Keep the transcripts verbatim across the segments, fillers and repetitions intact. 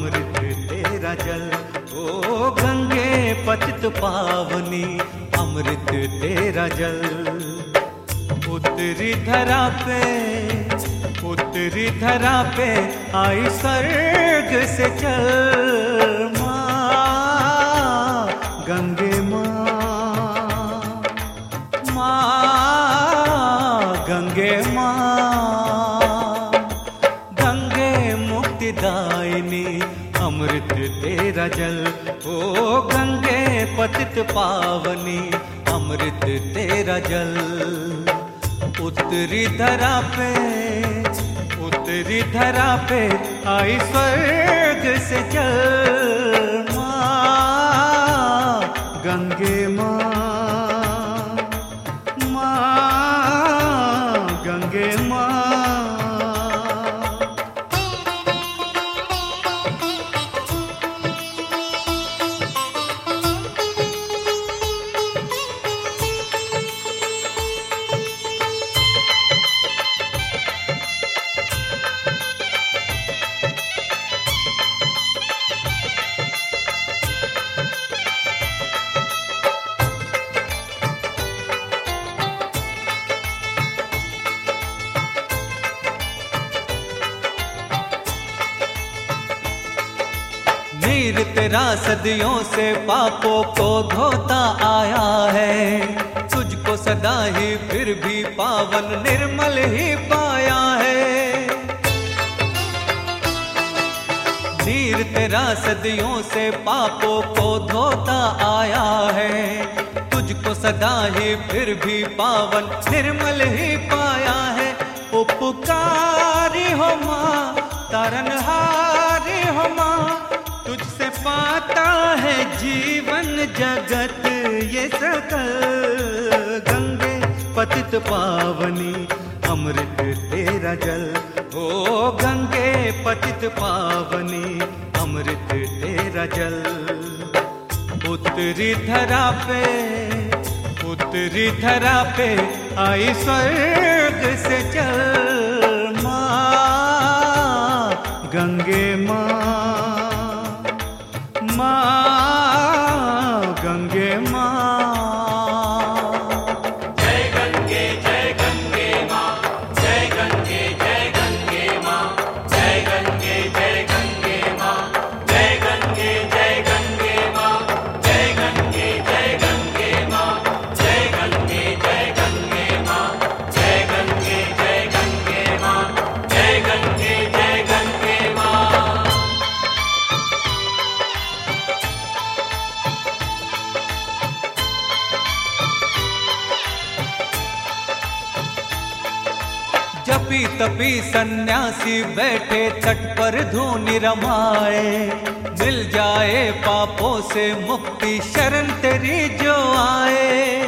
अमृत तेरा जल। ओ गंगे पतित पावनी अमृत तेरा जल। उत्तरी धरा पे उत्तरी धरा पे आई स्वर्ग से चल माँ गंगे माँ, माँ गंगे माँ। गंगे मुक्तिदायिनी अमृत तेरा जल। ओ गंगे पतित पावनी अमृत तेरा जल। उत्तरी धरा पे उत्तरी धरा पे आई स्वर्ग से जल माँ गंगे माँ, माँ गंगे माँ। नीर तेरा सदियों से पापों को धोता आया है। तुझको सदा ही फिर भी पावन निर्मल ही पाया है। नीर तेरा सदियों से पापों को धोता आया है। तुझको सदा ही फिर भी पावन निर्मल ही पाया है। उपकारी हो माँ तारनहारी हो माँ, तुझसे पाता है जीवन जगत ये सकल। गंगे पतित पावनी अमृत तेरा जल। ओ गंगे पतित पावनी अमृत तेरा जल। उत्तरी धरा पे उत्तरी धरा पे आई स्वर्ग से चल माँ गंगे माँ, माँ गंगे माँ। जय गंगे जय गंगे माँ, जय गंगे जय गंगे माँ, जय गंगे जय गंगे माँ, जय गंगे जय गंगे माँ, जय गंगे जय गंगे माँ, जय गंगे जय गंगे माँ, जय गंगे जय गंगे माँ, जय गंगे जय गंगे माँ। जपी तपी सन्यासी बैठे तट पर धूनि रमाए। मिल जाए पापों से मुक्ति शरण तेरी जो आए।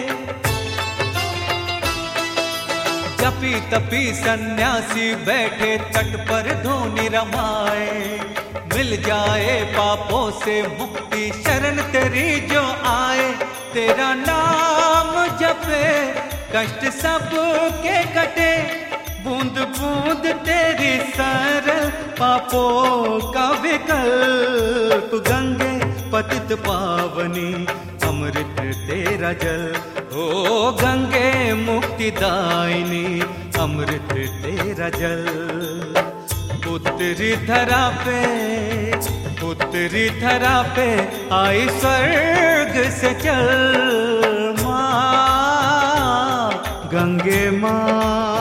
जपी तपी सन्यासी बैठे तट पर धूनि रमाए। मिल जाए पापों से मुक्ति शरण तेरी जो आए। तेरा नाम जपे कष्ट सब के कटे। बूंद बूंद तेरी सरल पापों का विकल्प। गंगे पतित पावनी अमृत तेरा जल। ओ गंगे मुक्तिदायिनी अमृत तेरा जल। उत्तरी धरा पे उत्तरी धरा पे आई स्वर्ग से चल माँ गंगे माँ,